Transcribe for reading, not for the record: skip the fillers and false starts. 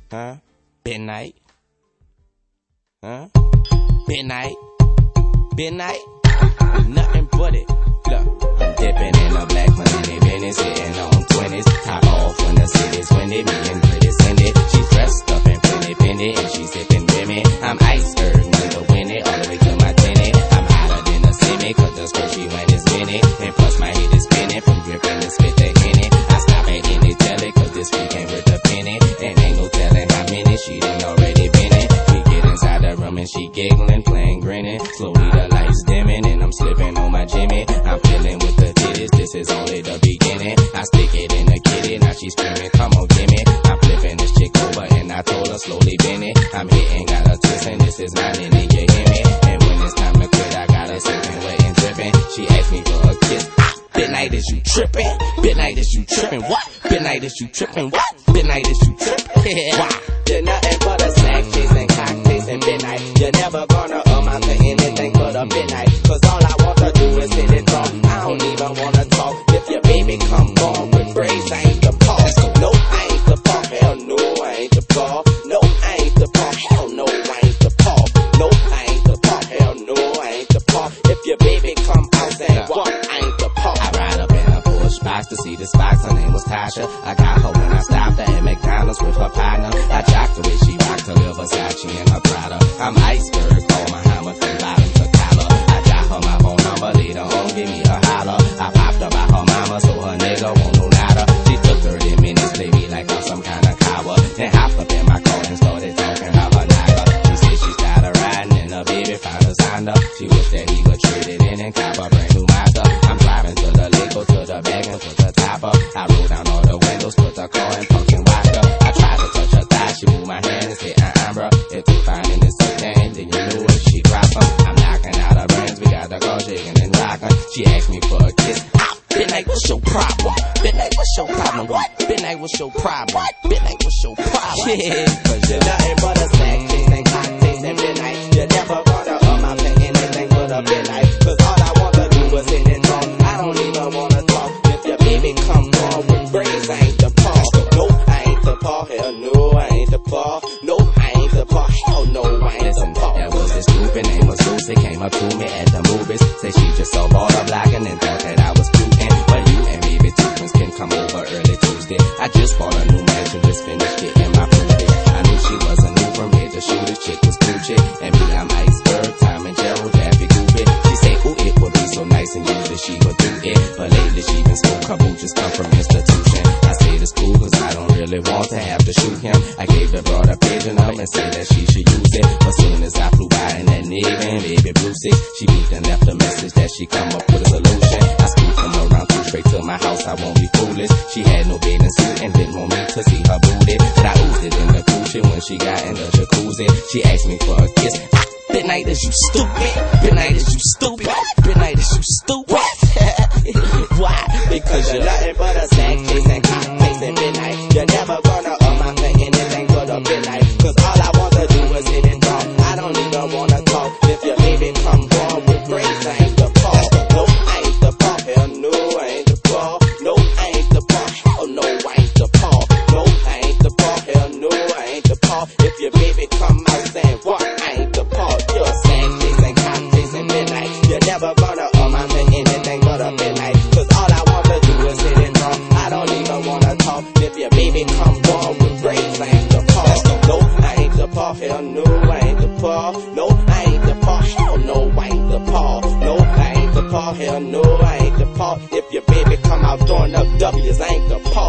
Huh? Midnight? Huh? Midnight? Midnight? Nothing but it. Look, I'm dipping in a black money business, sitting on 20s. Top off when the city's windy, me and pretty Cindy. She's dressed up in pretty penny, and she's sipping Remy. I'm ice skirting with the windy, all the way to my tinny. I'm hotter than a semi, cause the skirt she went is mini. And plus my head is spinning, from dripping to spit the henny. I stop at any jelly, cause this weekend with a penny. And ain't no telling how many she done already been in. We get inside the room and she giggling, playing, grinning. Slowly the lights dimming, and I'm slipping on my Jimmy. I'm feeling with the titties, this is only the beginning. I stick it in the kitty, now she's screaming, come on, gimme. I'm flipping this chick over, and I told her slowly bend it. I'm hitting, got her twisting, this is mine, and you hear me. And when it's time to quit, I got her sipping, wet and dripping. She asked me for a kiss. Midnight, is you tripping? Midnight, is you tripping? What? Midnight, is you tripping? What? Midnight, is you tripping? Why? You're nothing but a snack chasing, cocktails and midnight. You're never gonna amount to anything but a midnight. Cause all I want to do is hit it wrong. I don't even wanna talk. If your baby come on with braids, I ain't the paw. No, I ain't the paw. Hell no, I ain't the paw. No, I ain't the paw. Hell no, I ain't the paw. No, I ain't the paw. Hell no, I ain't the paw. If your baby come out saying what, I ain't the paw. I ride up in a Porsche box to see this box. Her name was Tasha. I got her when I stopped at McDonald's with her partner. I jocked the way she rocked her little Versace and her Prada. I'm iceberg, all Muhammad from bottom to collar. I got her my phone number, later on give me a holler. I popped up by her mama, so her nigga won't know nada. She took 30 minutes, play me like I'm some kind of coward. Then hopped up in my car and started talking about her naga. She said she started riding and her baby found her signed up. She wished that he would trade it in and cop a brand new Mazda. I'm driving to the lake, go to the bag and put the top up. I roll down all the windows, put the car in function watch up. I tried to touch her thigh, she moved my hand and said, bruh, if you find in this cocaine, then you knew it, she drop them. I'm knocking out her brains, we got the car shaking and rocking. She asked me for a kiss. Midnight, what's your problem? Midnight, what's your problem? What? Midnight, what's your problem? Midnight, what's your problem? Yeah, cause you're nothing but a snack chasing, cocktails and midnight. You're never gonna amount to anything but a midnight. Cause all I wanna do is hit it wrong. I don't even wanna talk. If your baby come on with braids, I ain't the paw. No, I ain't the paw. Hell no, I ain't the paw. No, I ain't the paw. Hell no, I ain't the paw. That was this stupid name was Lucy. Came up to me at the movies. Say she just saw all the blocking and thought that I was cute. But you and maybe two friends can come over early Tuesday. I just bought a new mansion, just finished getting my fruit. I knew she wasn't new from here to shoot. This chick was Gucci. And me, I'm iceberg, Tom and Gerald, Daffy Goofy. She said, ooh, it would be so nice and usually she would do it. But lately she been smoke, her boo just come from institution. I say it's cool cause I don't really want to have to shoot him. I gave the broad a paging up and said that she should use it. But soon as I flew by in that nigga and baby blue 6, she beat and left a message that she come up with a solution. I scooped from around two straight to my house, I won't be foolish. She had no bathing suit and didn't want me to see her booty. But I oozed it in the coochie when she got in the jacuzzi. She asked me for a kiss. Midnight, is you stupid? Midnight, is you stupid? Midnight, is you stupid? Why? Because you're nothing but a snack chasing, cocktails and midnight. You're never gonna amount to anything but a midnight. Cause all I want to do is hit it wrong. I don't even wanna talk. If your baby come on with braids, I ain't the paw. No, I ain't the paw. Hell no, I ain't the paw. No, I ain't the paw. Hell no, I ain't the paw. No, I ain't the paw. Hell no, I ain't the paw. If your baby come out saying what, I ain't the paw. You're a snack chasing, cocktails and midnight. You're never gonna amount to anything but a midnight. Cause all I want to do is hit it wrong. I don't even wanna talk. If your baby come on with braids, I ain't the paw. No, I ain't the paw. Hell no, I ain't the paw. No, I ain't the paw. Hell no, I ain't the paw. No, I ain't the paw. Hell no, I ain't the paw. If your baby come out throwing up W's, I ain't the paw.